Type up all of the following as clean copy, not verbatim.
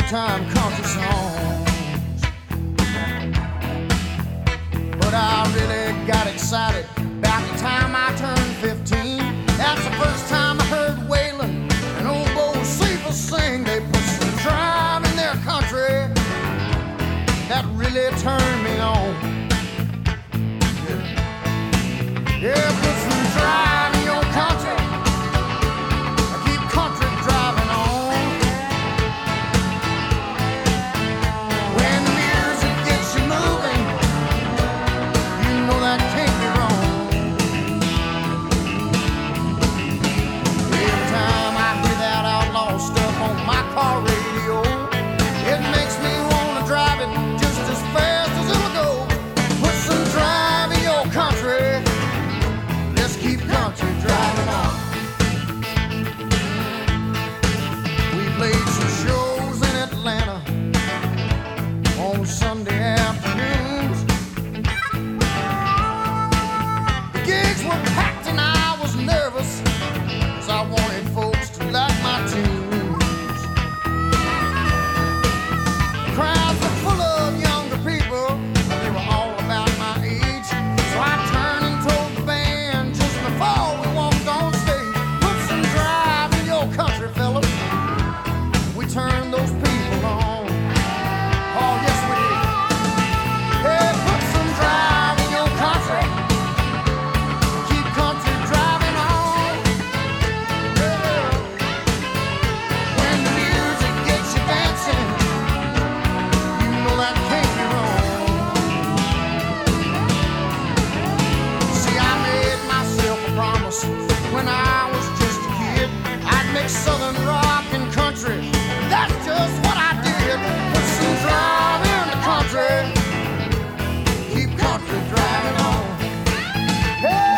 time country songs. But I really got excited about the time I turned 15. That's the first time I heard Waylon and old Bo Cephas sing. They put some drive in their country that really turned me on. Yeah, put some drive in your country. Keep country driving on. When the music gets you moving, you know that can't be wrong. Every time I hear that outlaw stuff on my car radio, it makes me want to drive it just as fast as it'll go. Put some drive in your country. Let's keep country driving on. We played some shows in Atlanta on Sunday afternoons. The gigs were packed and I was nervous, 'cause I wanted folks to like my tunes. The crowds were full of younger people, they were all about my age. So I turned and told the band just before we walked on stage, put some drive in your country, fellas. We turned those people on. Oh, yes, we did. Hey, put some drive in your country. Keep country driving on. Yeah. When the music gets you dancing, you know that can't be wrong. See, I made myself a promise when I was just a kid. I'd mix southern rock and country. That's just what I did. Put some drive in the country. Keep country driving on. Hey,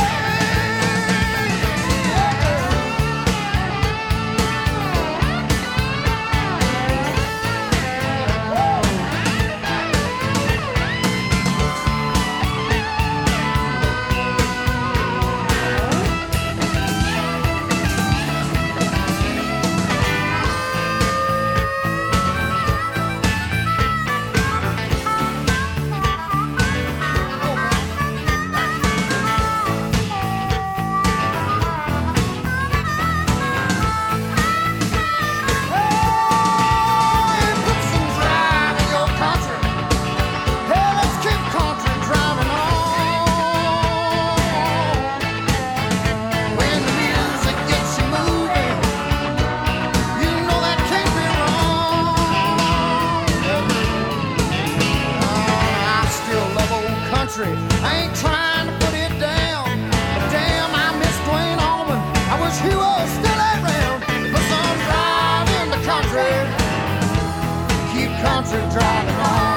put some drive in your country. Hey, let's keep country driving on. When the music gets you moving, you know that can't be wrong. I still love old country. I ain't trying to put it down, but damn, I miss Dwayne Allman. I wish he was still around. Put some drive in the country. Keep country driving on.